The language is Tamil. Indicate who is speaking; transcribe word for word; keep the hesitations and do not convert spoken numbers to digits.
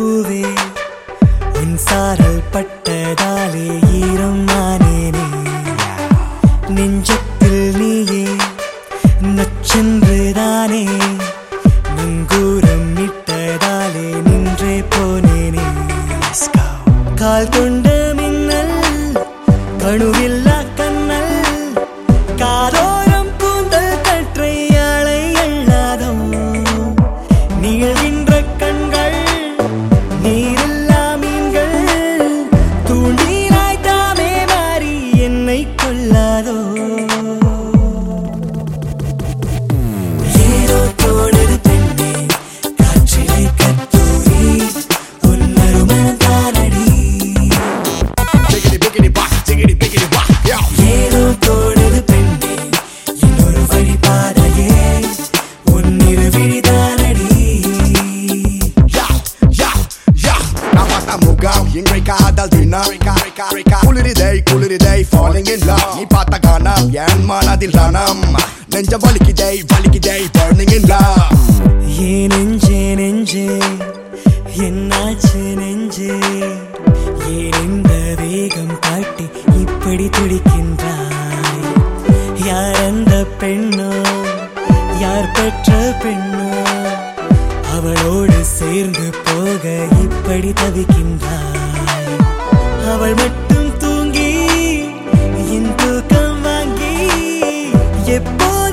Speaker 1: பூவே உன் சாரல் பட்டதாலே ஈரம் ஆனேனே நெஞ்சத்தில் நீயே நச்சென்றுதானே நங்கூரம் இட்டதாலே நின்றே போனேனே கால் கொண்ட மின்னல் கணுவில்லா கண்ணல் காதோரம் கூந்தல் கற்றை ஆளை அள்ளாதோ நீள்கின்ற கண்கள் நீரில்லா மீன்கள் தூண்டிலாய் தாமே மாறி என்னை கொள்ளாதோ ஏதோ தோணுது பெண்ணே காற்றிலே கத்தூரி உன்னருமணம் தானடி ஏதோ தோணுது பெண்ணே இன்னொரு வழி பாதையே உன்னிரு விழிதானடி
Speaker 2: இன்றை காதல் தினம் குளிரிதை குளிரிதை falling in love நீ பார்த்த காணம் என் மனதில் ரணம் நெஞ்ச வலிக்குதை வலிக்குதை burning in love
Speaker 1: ஏ நெஞ்சே நெஞ்சே என்னாச்சு நெஞ்சே ஏன் இந்த வேகம் காட்டி இப்படி துடிக்கின்றாய் யார் அந்த பெண்ணோ யார் பெற்ற பெண்ணோ அவளோடு சேர்ந்து போக இப்படி தவிக்கின்றாய் அவள் மட்டும் தூங்கி என் தூக்கம் வாங்கி எப்போ